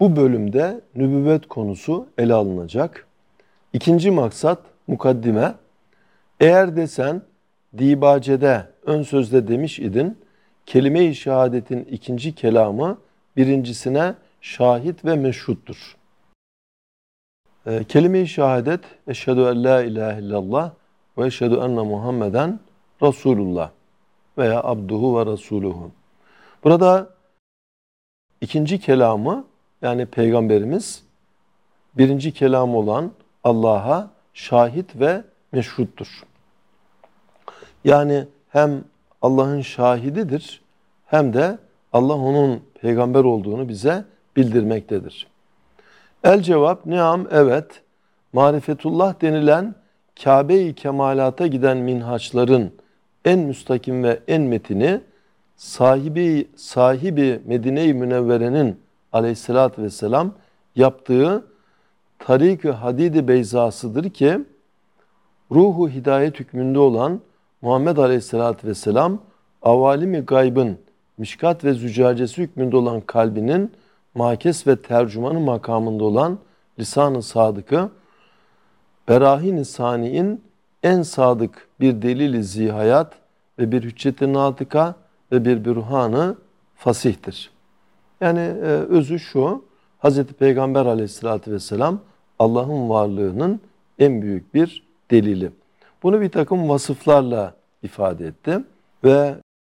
Bu bölümde nübüvvet konusu ele alınacak. İkinci maksat mukaddime. Eğer desen dibacede ön sözde demiş idin, kelime-i şehadetin ikinci kelamı birincisine şahit ve meşhuttur. Kelime-i şehadet eşhedü en la ilahe illallah ve eşhedü enne Muhammeden Resulullah veya abduhu ve rasuluhu. Burada ikinci kelamı yani Peygamberimiz birinci kelam olan Allah'a şahit ve meşhuttur. Yani hem Allah'ın şahididir hem de Allah onun peygamber olduğunu bize bildirmektedir. El cevap neam evet. Marifetullah denilen Kabe-i Kemalat'a giden minhaçların en müstakim ve en metini sahibi Medine-i Münevvere'nin aleyhissalatü vesselam yaptığı Tarik-ı Hadid-i Beyzası'dır ki ruhu hidayet hükmünde olan Muhammed aleyhissalatü vesselam avalim-i gaybın mişkat ve zücacesi hükmünde olan kalbinin makes ve tercümanı makamında olan lisan-ı sadıkı berahin-i sani'in en sadık bir delil-i zihayat ve bir hüccet-i natıka ve bir bürhan-ı fasihtir. Yani özü şu, Hz. Peygamber aleyhissalatü vesselam Allah'ın varlığının en büyük bir delili. Bunu bir takım vasıflarla ifade etti ve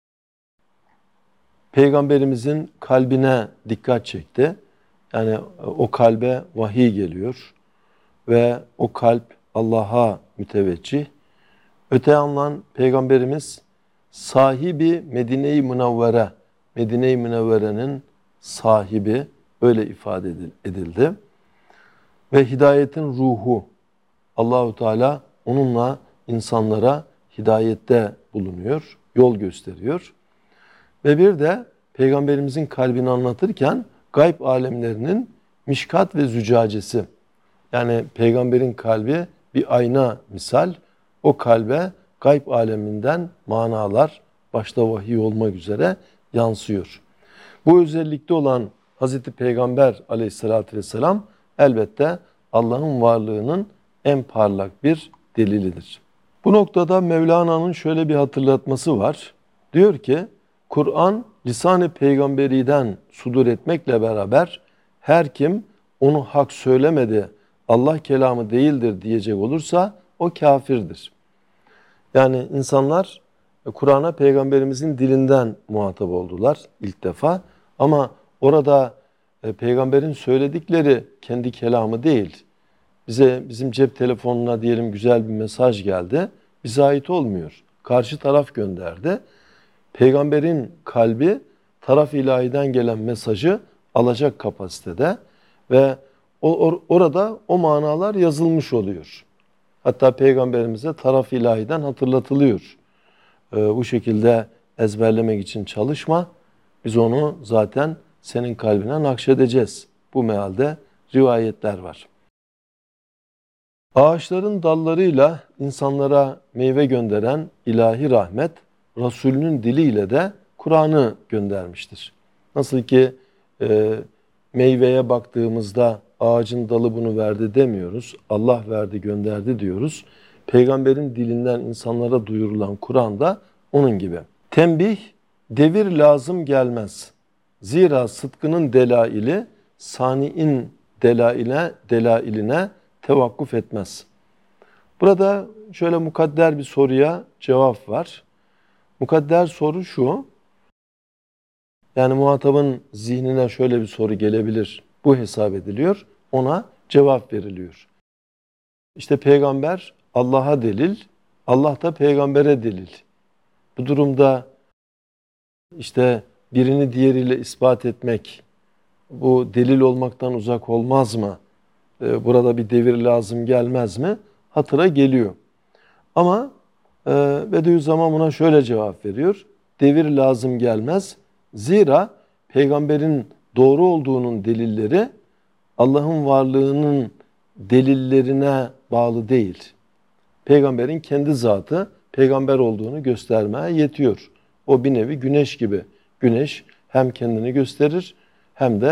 Peygamberimizin kalbine dikkat çekti. Yani o kalbe vahiy geliyor ve o kalp Allah'a müteveccih. Öte yandan Peygamberimiz sahibi Medine-i Münevvere, Medine-i Münevvere'nin sahibi öyle ifade edildi. Ve hidayetin ruhu Allahu Teala onunla insanlara hidayette bulunuyor, yol gösteriyor. Ve bir de Peygamberimizin kalbini anlatırken gayb alemlerinin mişkat ve zücacesi. Yani Peygamberin kalbi bir ayna misal. O kalbe gayb aleminden manalar başta vahiy olmak üzere yansıyor. Bu özellikte olan Hazreti Peygamber aleyhissalatü vesselam elbette Allah'ın varlığının en parlak bir delilidir. Bu noktada Mevlana'nın şöyle bir hatırlatması var. Diyor ki, Kur'an lisan-ı peygamberiden sudur etmekle beraber her kim onu hak söylemedi, Allah kelamı değildir diyecek olursa o kafirdir. Yani insanlar Kur'an'a Peygamberimizin dilinden muhatap oldular ilk defa. Ama orada Peygamberin söyledikleri kendi kelamı değil. Bizim cep telefonuna diyelim güzel bir mesaj geldi. Bize ait olmuyor. Karşı taraf gönderdi. Peygamberin kalbi taraf ilahiden gelen mesajı alacak kapasitede ve orada o manalar yazılmış oluyor. Hatta Peygamberimize taraf ilahiden hatırlatılıyor. Bu şekilde ezberlemek için çalışma. Biz onu zaten senin kalbine nakşedeceğiz. Bu mealde rivayetler var. Ağaçların dallarıyla insanlara meyve gönderen ilahi rahmet, Resulünün diliyle de Kur'an'ı göndermiştir. Nasıl ki meyveye baktığımızda ağacın dalı bunu verdi demiyoruz. Allah verdi, gönderdi diyoruz. Peygamberin dilinden insanlara duyurulan Kur'an da onun gibi. Tembih, devir lazım gelmez. Zira sıdkının delaili, sani'in delailine tevakkuf etmez. Burada şöyle mukadder bir soruya cevap var. Mukadder soru şu, yani muhatabın zihnine şöyle bir soru gelebilir. Bu hesap ediliyor, ona cevap veriliyor. İşte peygamber Allah'a delil, Allah da peygambere delil. Bu durumda işte birini diğeriyle ispat etmek, bu delil olmaktan uzak olmaz mı? Burada bir devir lazım gelmez mi? Hatıra geliyor. Ama Bediüzzaman buna şöyle cevap veriyor. Devir lazım gelmez. Zira peygamberin doğru olduğunun delilleri Allah'ın varlığının delillerine bağlı değil. Peygamberin kendi zatı peygamber olduğunu göstermeye yetiyor. O bir nevi güneş gibi. Güneş hem kendini gösterir hem de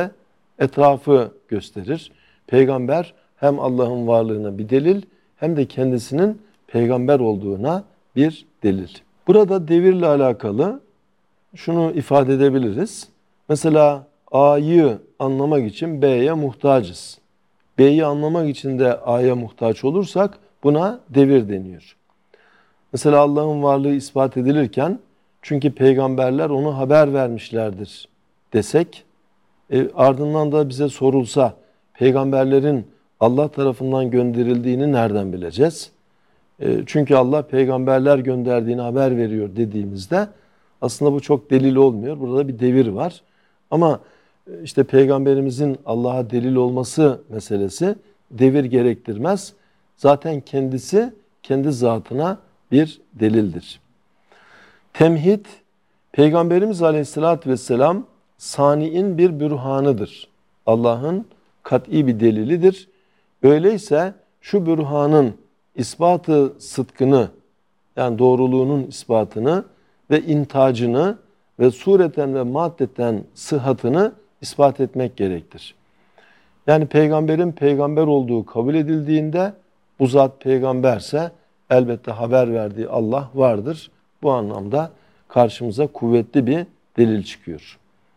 etrafı gösterir. Peygamber hem Allah'ın varlığına bir delil hem de kendisinin peygamber olduğuna bir delil. Burada devirle alakalı şunu ifade edebiliriz. Mesela A'yı anlamak için B'ye muhtacız. B'yi anlamak için de A'ya muhtaç olursak buna devir deniyor. Mesela Allah'ın varlığı ispat edilirken çünkü peygamberler onu haber vermişlerdir desek, ardından da bize sorulsa peygamberlerin Allah tarafından gönderildiğini nereden bileceğiz? Çünkü Allah peygamberler gönderdiğini haber veriyor dediğimizde aslında bu çok delil olmuyor. Burada bir devir var. Ama işte peygamberimizin Allah'a delil olması meselesi devir gerektirmez. Zaten kendisi kendi zatına bir delildir. Temhid, Peygamberimiz Aleyhisselatü Vesselam sani'in bir bürhanıdır. Allah'ın kat'i bir delilidir. Öyleyse şu bürhanın ispatı sıdkını, yani doğruluğunun ispatını ve intacını ve sureten ve maddeten sıhhatını ispat etmek gerektir. Yani peygamberin peygamber olduğu kabul edildiğinde bu zat peygamberse elbette haber verdiği Allah vardır. Bu anlamda karşımıza kuvvetli bir delil çıkıyor.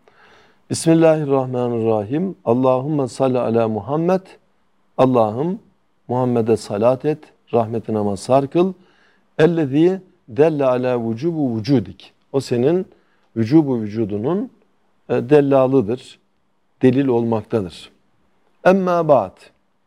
Bismillahirrahmanirrahim. Allahümme salli ala Muhammed. Allah'ım Muhammed'e salat et, rahmetine mazhar kıl. Ellezî delle ala vücubu vücudik. O senin vücubu vücudunun dellalıdır, delil olmaktadır. Emmâ ba'd.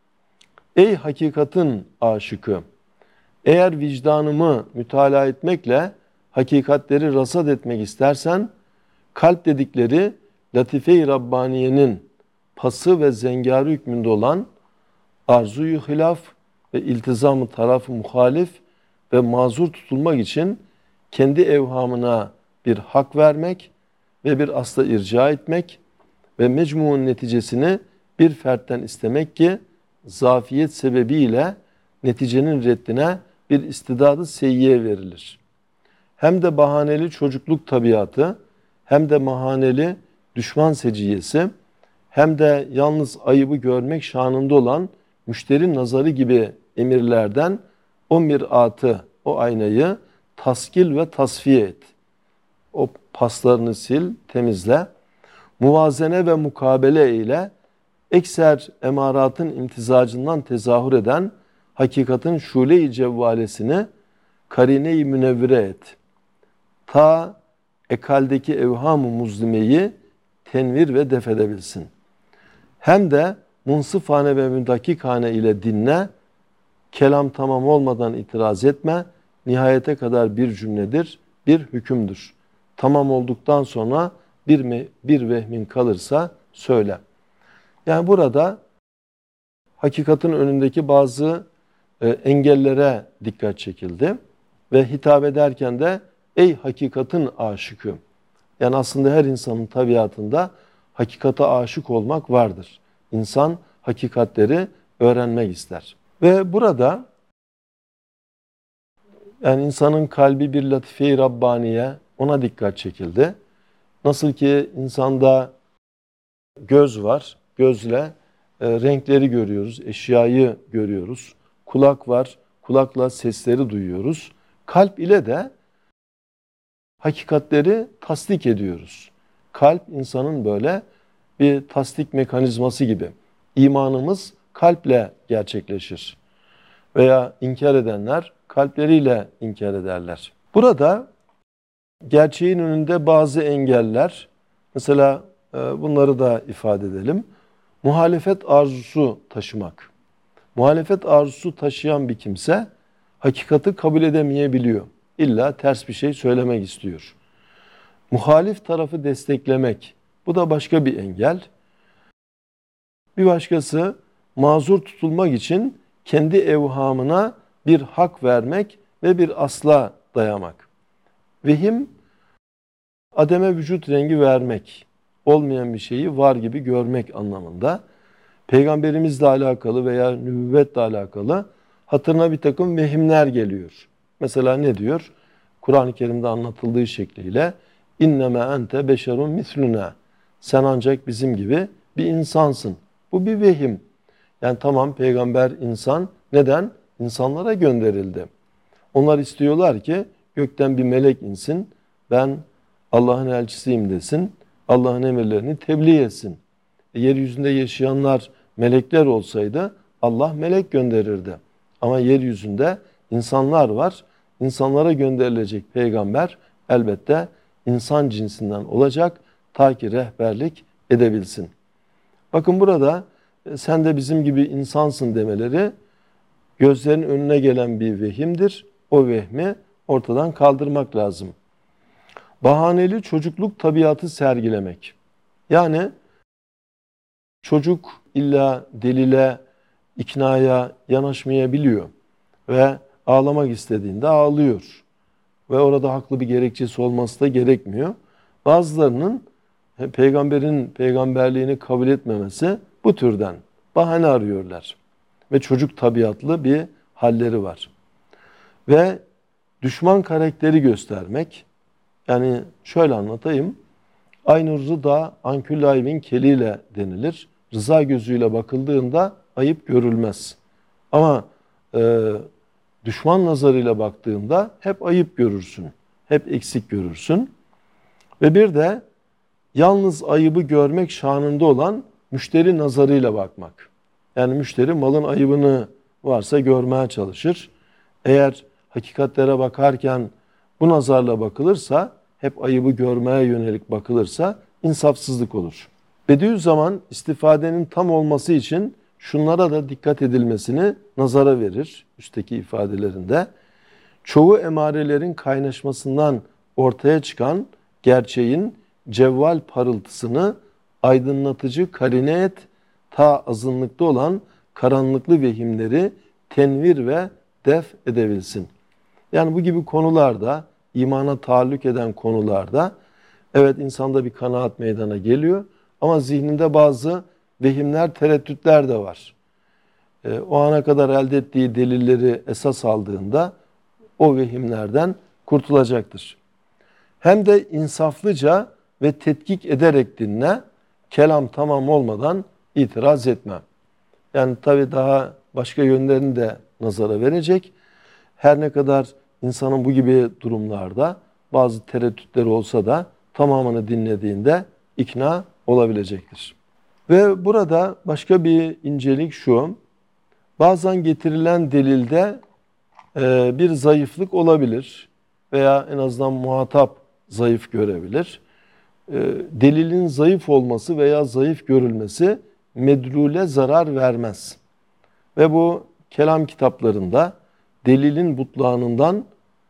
Ey hakikatin aşıkı! Eğer vicdanımı mütalaa etmekle hakikatleri rasat etmek istersen, kalp dedikleri latife-i Rabbaniye'nin pası ve zengarı hükmünde olan arzu-yu hilaf ve iltizam-ı taraf-ı muhalif ve mazur tutulmak için kendi evhamına bir hak vermek ve bir asla irca etmek ve mecmuun neticesini bir fertten istemek ki zafiyet sebebiyle neticenin reddine bir istidadı seyyiye verilir. Hem de bahaneli çocukluk tabiatı, hem de mahaneli düşman seciyesi, hem de yalnız ayıbı görmek şanında olan müşteri nazarı gibi emirlerden o miratı, o aynayı taskil ve tasfiye et. O paslarını sil, temizle. Muvazene ve mukabele ile ekser emaratın imtizacından tezahür eden hakikatin şule-i cevvalesini karine-i münevvire et. Ta ekaldeki evham-ı muzlimeyi tenvir ve def edebilsin. Hem de munsıfane ve müdakikane ile dinle, kelam tamam olmadan itiraz etme, nihayete kadar bir cümledir, bir hükümdür. Tamam olduktan sonra bir vehmin kalırsa söyle. Yani burada hakikatin önündeki bazı engellere dikkat çekildi ve hitap ederken de ey hakikatin aşıkı. Yani aslında her insanın tabiatında hakikate aşık olmak vardır. İnsan hakikatleri öğrenmek ister. Ve burada yani insanın kalbi bir latife-i Rabbaniye, ona dikkat çekildi. Nasıl ki insanda göz var, gözle renkleri görüyoruz, eşyayı görüyoruz. Kulak var, kulakla sesleri duyuyoruz. Kalp ile de hakikatleri tasdik ediyoruz. Kalp insanın böyle bir tasdik mekanizması gibi. İmanımız kalple gerçekleşir. Veya inkar edenler kalpleriyle inkar ederler. Burada gerçeğin önünde bazı engeller, mesela bunları da ifade edelim. Muhalefet arzusu taşımak. Muhalefet arzusu taşıyan bir kimse hakikati kabul edemeyebiliyor. İlla ters bir şey söylemek istiyor. Muhalif tarafı desteklemek, bu da başka bir engel. Bir başkası mazur tutulmak için kendi evhamına bir hak vermek ve bir asla dayamak. Vehim, ademe vücut rengi vermek, olmayan bir şeyi var gibi görmek anlamında. Peygamberimizle alakalı veya nübüvvetle alakalı hatırına bir takım vehimler geliyor. Mesela ne diyor? Kur'an-ı Kerim'de anlatıldığı şekliyle inneme ente beşerun misluna. Sen ancak bizim gibi bir insansın. Bu bir vehim. Yani tamam, peygamber insan. Neden? İnsanlara gönderildi. Onlar istiyorlar ki gökten bir melek insin. Ben Allah'ın elçisiyim desin. Allah'ın emirlerini tebliğ etsin. Yeryüzünde yaşayanlar melekler olsaydı Allah melek gönderirdi. Ama yeryüzünde insanlar var. İnsanlara gönderilecek peygamber elbette insan cinsinden olacak ta ki rehberlik edebilsin. Bakın burada sen de bizim gibi insansın demeleri gözlerin önüne gelen bir vehimdir. O vehmi ortadan kaldırmak lazım. Bahaneli çocukluk tabiatı sergilemek. Yani çocuk illa delile, iknaya yanaşmayabiliyor ve ağlamak istediğinde ağlıyor. Ve orada haklı bir gerekçesi olması da gerekmiyor. Bazılarının peygamberin peygamberliğini kabul etmemesi bu türden bahane arıyorlar. Ve çocuk tabiatlı bir halleri var. Ve düşman karakteri göstermek, yani şöyle anlatayım. Aynur rıda ankül aybin keliyle denilir. Rıza gözüyle bakıldığında ayıp görülmez. Ama düşman nazarıyla baktığında hep ayıp görürsün. Hep eksik görürsün. Ve bir de yalnız ayıbı görmek şanında olan müşteri nazarıyla bakmak. Yani müşteri malın ayıbını varsa görmeye çalışır. Eğer hakikatlere bakarken bu nazarla bakılırsa, hep ayıbı görmeye yönelik bakılırsa insafsızlık olur. Bediüzzaman istifadenin tam olması için şunlara da dikkat edilmesini nazara verir üstteki ifadelerinde. Çoğu emarelerin kaynaşmasından ortaya çıkan gerçeğin cevval parıltısını aydınlatıcı karine et, ta azınlıkta olan karanlıklı vehimleri tenvir ve def edebilsin. Yani bu gibi konularda, imana taalluk eden konularda evet insanda bir kanaat meydana geliyor ama zihninde bazı vehimler, tereddütler de var. O ana kadar elde ettiği delilleri esas aldığında o vehimlerden kurtulacaktır. Hem de insaflıca ve tetkik ederek dinle, kelam tamam olmadan itiraz etme. Yani tabii daha başka yönlerini de nazara verecek. Her ne kadar insanın bu gibi durumlarda bazı tereddütleri olsa da tamamını dinlediğinde ikna olabilecektir. Ve burada başka bir incelik şu. Bazen getirilen delilde bir zayıflık olabilir veya en azından muhatap zayıf görebilir. Delilin zayıf olması veya zayıf görülmesi medlule zarar vermez. Ve bu kelam kitaplarında delilin butlağından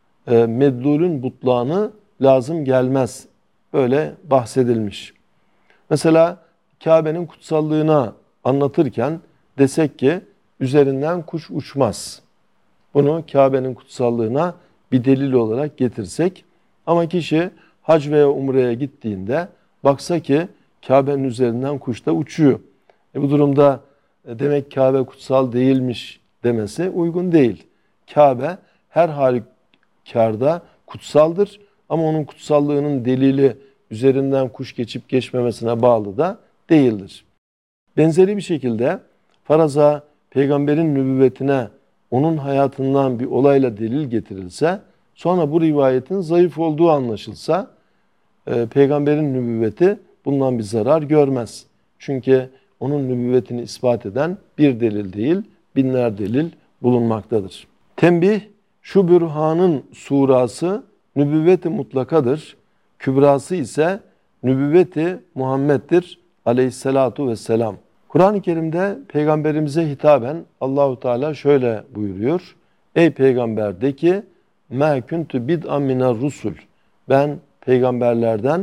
medlulün butlağını lazım gelmez. Böyle bahsedilmiş. Mesela Kabe'nin kutsallığına anlatırken desek ki üzerinden kuş uçmaz. Bunu Kabe'nin kutsallığına bir delil olarak getirsek ama kişi hac veya umreye gittiğinde baksa ki Kabe'nin üzerinden kuş da uçuyor. Bu durumda demek Kabe kutsal değilmiş demesi uygun değil. Kabe her halükarda kutsaldır ama onun kutsallığının delili üzerinden kuş geçip geçmemesine bağlı da değildir. Benzeri bir şekilde faraza peygamberin nübüvvetine onun hayatından bir olayla delil getirilse, sonra bu rivayetin zayıf olduğu anlaşılsa, peygamberin nübüvveti bundan bir zarar görmez. Çünkü onun nübüvvetini ispat eden bir delil değil, binler delil bulunmaktadır. Tembih, şu bürhanın surası nübüvvet-i mutlakadır. Kübrası ise nübüvvet-i Muhammed'dir aleyhissalatu vesselam. Kur'an-ı Kerim'de peygamberimize hitaben Allahu Teala şöyle buyuruyor. Ey peygamber de ki mâ kuntu bid'a minar rusul. Ben peygamberlerden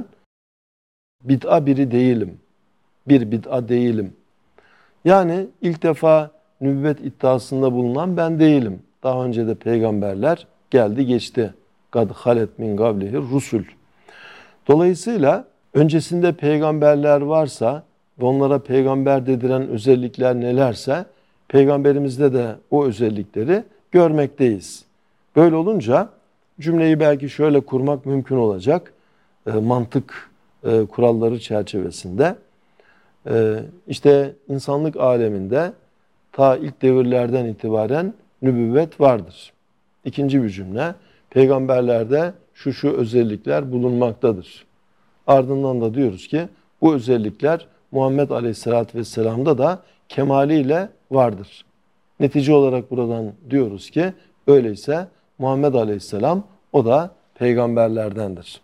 bid'a biri değilim. Bir bid'a değilim. Yani ilk defa nübüvvet iddiasında bulunan ben değilim. Daha önce de peygamberler geldi geçti. Kad halet min gablihi rusul. Dolayısıyla öncesinde peygamberler varsa ve onlara peygamber dediren özellikler nelerse peygamberimizde de o özellikleri görmekteyiz. Böyle olunca cümleyi belki şöyle kurmak mümkün olacak. Mantık kuralları çerçevesinde. İşte insanlık aleminde ta ilk devirlerden itibaren nübüvvet vardır. İkinci bir cümle, peygamberlerde şu özellikler bulunmaktadır. Ardından da diyoruz ki bu özellikler Muhammed Aleyhisselatü Vesselam'da da kemaliyle vardır. Netice olarak buradan diyoruz ki öyleyse Muhammed Aleyhisselam o da peygamberlerdendir.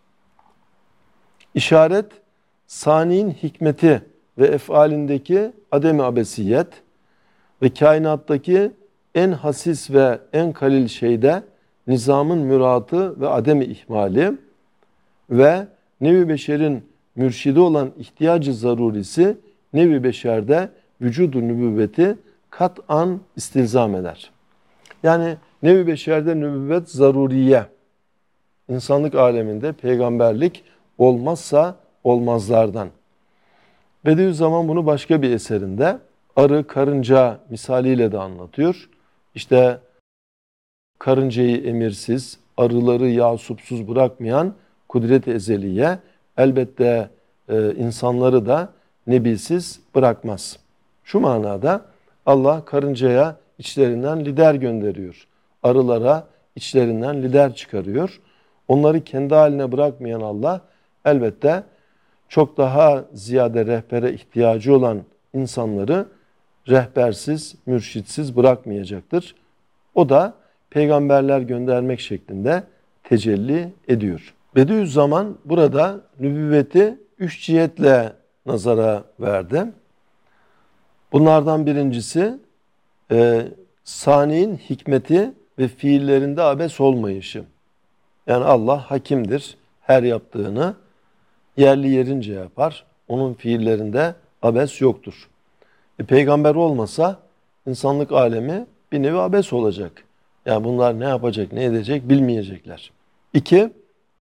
İşaret, sani'in hikmeti ve efalindeki adem-i abesiyet ve kainattaki en hasis ve en kalil şeyde nizamın müratı ve adem-i ihmali ve nevi beşerin mürşidi olan ihtiyacı zarurisi nevi beşerde vücudu nübüvveti kat'an istilzam eder. Yani nevi beşerde nübüvvet zaruriye. İnsanlık aleminde peygamberlik olmazsa olmazlardan. Bediüzzaman bunu başka bir eserinde arı, karınca misaliyle de anlatıyor. İşte karıncayı emirsiz, arıları yasupsuz bırakmayan kudret-i ezeliye elbette insanları da nebisiz bırakmaz. Şu manada Allah karıncaya içlerinden lider gönderiyor. Arılara içlerinden lider çıkarıyor. Onları kendi haline bırakmayan Allah elbette çok daha ziyade rehbere ihtiyacı olan insanları rehbersiz, mürşitsiz bırakmayacaktır. O da peygamberler göndermek şeklinde tecelli ediyor. Bediüzzaman burada nübüvveti 3 cihetle nazara verdi. Bunlardan birincisi sani'in hikmeti ve fiillerinde abes olmayışı. Yani Allah hakimdir. Her yaptığını yerli yerince yapar. Onun fiillerinde abes yoktur. Peygamber olmasa insanlık alemi bir nevi abes olacak. Yani bunlar ne yapacak, ne edecek bilmeyecekler. 2,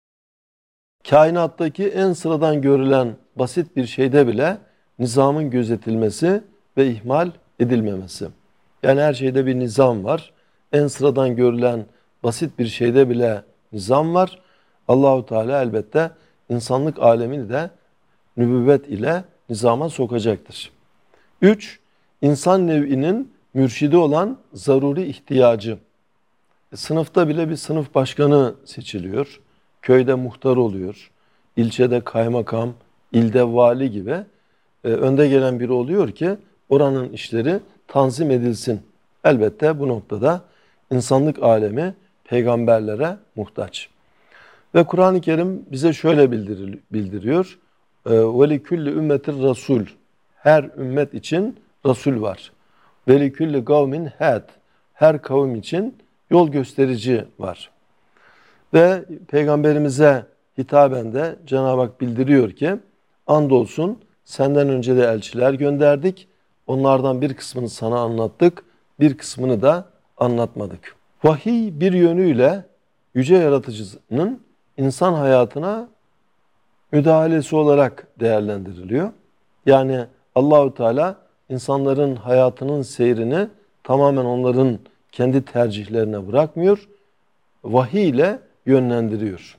kainattaki en sıradan görülen basit bir şeyde bile nizamın gözetilmesi ve ihmal edilmemesi. Yani her şeyde bir nizam var. En sıradan görülen basit bir şeyde bile nizam var. Allahu Teala elbette insanlık alemini de nübüvvet ile nizama sokacaktır. 3, insan nev'inin mürşidi olan zaruri ihtiyacı. Sınıfta bile bir sınıf başkanı seçiliyor. Köyde muhtar oluyor. İlçede kaymakam, ilde vali gibi önde gelen biri oluyor ki oranın işleri tanzim edilsin. Elbette bu noktada insanlık alemi peygamberlere muhtaç. Ve Kur'an-ı Kerim bize şöyle bildiriyor. وَلِكُلِّ ümmetir rasul. Her ümmet için Resul var. وَلِكُلِّ kavmin had. Her kavim için yol gösterici var. Ve Peygamberimize hitaben de Cenab-ı Hak bildiriyor ki andolsun senden önce de elçiler gönderdik. Onlardan bir kısmını sana anlattık, bir kısmını da anlatmadık. Vahiy bir yönüyle yüce yaratıcının insan hayatına müdahalesi olarak değerlendiriliyor. Yani Allahu Teala insanların hayatının seyrini tamamen onların kendi tercihlerine bırakmıyor. Vahiy ile yönlendiriyor.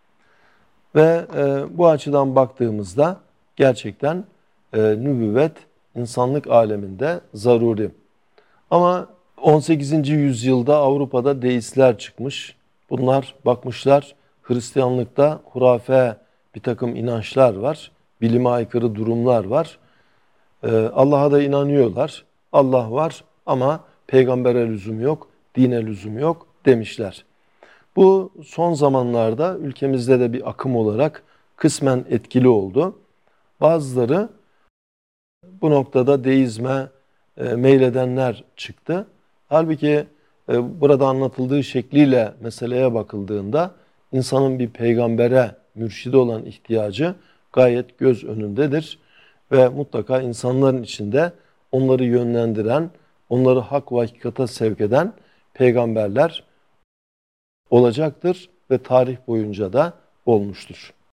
Ve bu açıdan baktığımızda gerçekten nübüvvet insanlık aleminde zaruri. Ama 18. yüzyılda Avrupa'da deistler çıkmış. Bunlar bakmışlar Hristiyanlıkta hurafe bir takım inançlar var. Bilime aykırı durumlar var. Allah'a da inanıyorlar. Allah var ama peygambere lüzum yok, dine lüzum yok demişler. Bu son zamanlarda ülkemizde de bir akım olarak kısmen etkili oldu. Bazıları bu noktada deizme meyledenler çıktı. Halbuki burada anlatıldığı şekliyle meseleye bakıldığında insanın bir peygambere mürşidi olan ihtiyacı gayet göz önündedir. Ve mutlaka insanların içinde onları yönlendiren, onları hak ve hakikate sevk eden peygamberler olacaktır ve tarih boyunca da olmuştur.